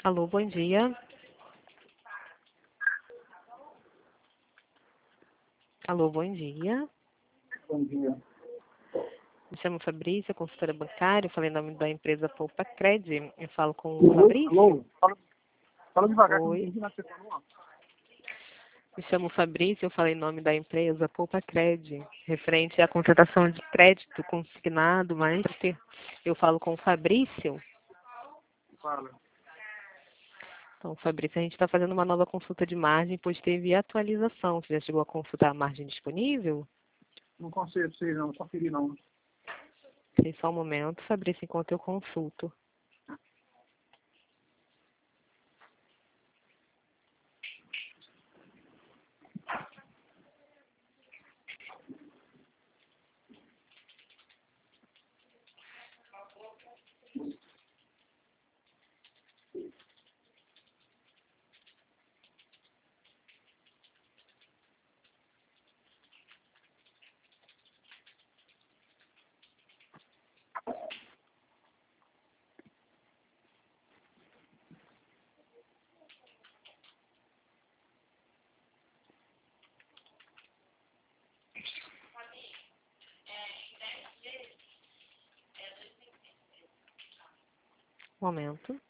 Alô, bom dia. Alô, bom dia. Bom dia. Me chamo Fabrícia, consultora bancária. Eu falei em nome da empresa Poupa Cred. Eu falo com o Fabrício. Alô? Fala devagar que eu não Oi. entendi nada que você falou. Me chamo Fabrício. Eu falei em nome da empresa Poupa Cred, referente à contratação de crédito consignado, mas eu falo com o Fabrício. Fala. Então, Fabrício, a gente está fazendo uma nova consulta de margem, pois teve atualização. Você já chegou a consultar a margem disponível? Não consigo, sei não, conferi não. Tem só um momento, Fabrício, enquanto eu consulto. Um momento.